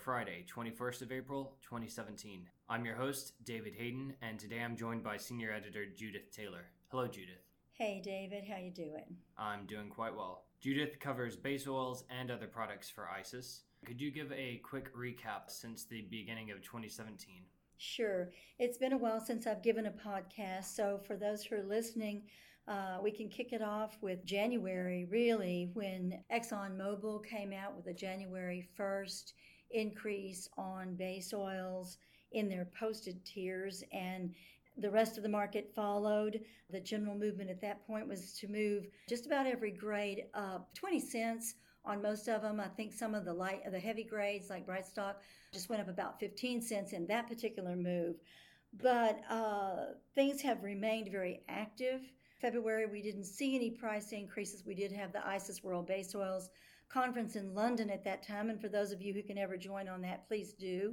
Friday, 21st of April, 2017. I'm your host, David Hayden, and today I'm joined by Senior Editor Judith Taylor. Hello, Judith. Hey, David. How you doing? I'm doing quite well. Judith covers base oils and other products for ICIS. Could you give a quick recap since the beginning of 2017? Sure. It's been a while since I've given a podcast, so for those who are listening, we can kick it off with January, really, when ExxonMobil came out with a January 1st increase on base oils in their posted tiers, and the rest of the market followed. The general movement at that point was to move just about every grade up 20 cents on most of them. I think some of the heavy grades like Brightstock just went up about 15 cents in that particular move. But things have remained very active. February, we didn't see any price increases. We did have the ICIS World Base Oils Conference in London at that time. And for those of you who can ever join on that, please do.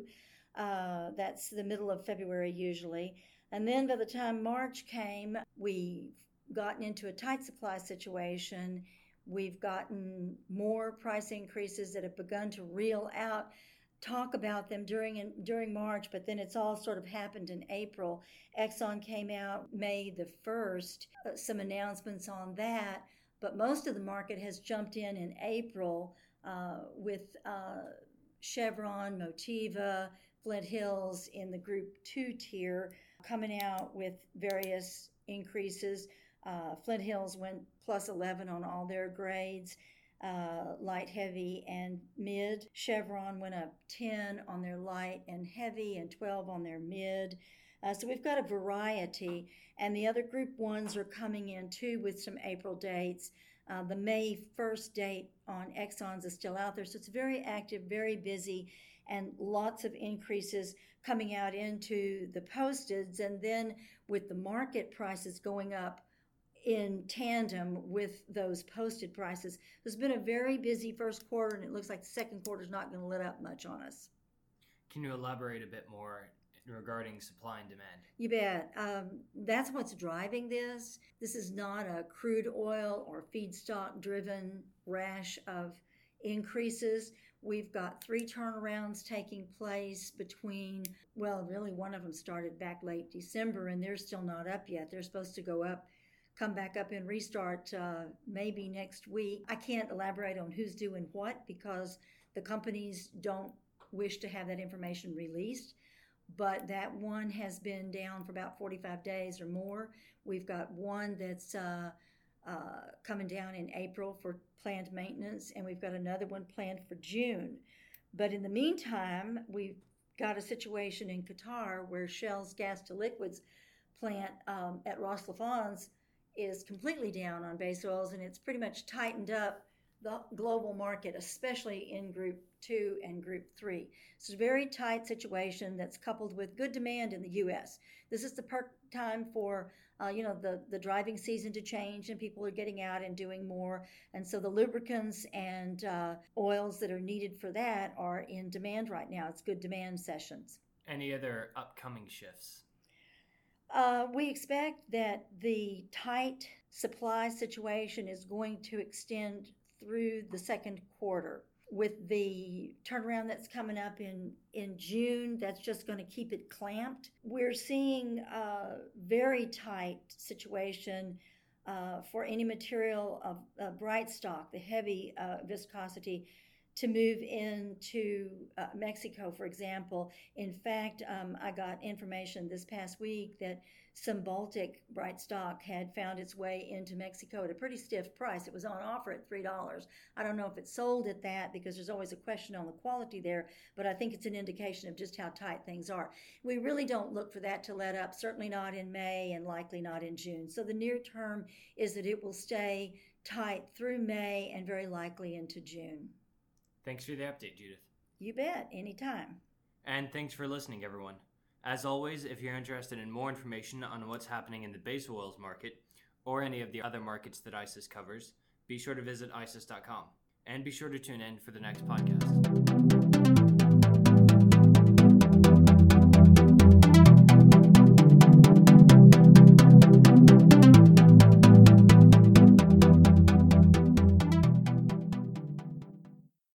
That's the middle of February usually. And then by the time March came, we've gotten into a tight supply situation. We've gotten more price increases that have begun to reel out. Talk about them during March, but then it's all sort of happened in April. Exxon came out May the 1st, some announcements on that, but most of the market has jumped in April with Chevron, Motiva, Flint Hills in the Group 2 tier coming out with various increases. Flint Hills went plus 11 on all their grades. Light, heavy, and mid. Chevron went up 10 on their light and heavy and 12 on their mid. So we've got a variety, and the other Group 1s are coming in too with some April dates. The May 1st date on Exxon's is still out there, so it's very active, very busy, and lots of increases coming out into the posteds, and then with the market prices going up in tandem with those posted prices. There's been a very busy first quarter, and it looks like the second quarter is not going to let up much on us. Can you elaborate a bit more regarding supply and demand? You bet. That's what's driving this. This is not a crude oil or feedstock driven rash of increases. We've got 3 turnarounds taking place between, really one of them started back late December, and they're still not up yet. They're supposed to come back up and restart maybe next week. I can't elaborate on who's doing what because the companies don't wish to have that information released. But that one has been down for about 45 days or more. We've got one that's coming down in April for planned maintenance, and we've got another one planned for June. But in the meantime, we've got a situation in Qatar where Shell's gas to liquids plant at Ras Laffan is completely down on base oils, and it's pretty much tightened up the global market, especially in Group 2 and Group 3. So it's a very tight situation that's coupled with good demand in the U.S. This is the time for, the driving season to change, and people are getting out and doing more. And so the lubricants and oils that are needed for that are in demand right now. It's good demand sessions. Any other upcoming shifts? We expect that the tight supply situation is going to extend through the second quarter. With the turnaround that's coming up in June, that's just going to keep it clamped. We're seeing a very tight situation for any material of Brightstock, the heavy viscosity, to move into Mexico, for example. In fact, I got information this past week that some Baltic Brightstock had found its way into Mexico at a pretty stiff price. It was on offer at $3. I don't know if it sold at that because there's always a question on the quality there, but I think it's an indication of just how tight things are. We really don't look for that to let up, certainly not in May and likely not in June. So the near term is that it will stay tight through May and very likely into June. Thanks for the update, Judith. You bet, anytime. And thanks for listening, everyone. As always, if you're interested in more information on what's happening in the base oils market or any of the other markets that ICIS covers, be sure to visit ICIS.com. And be sure to tune in for the next podcast.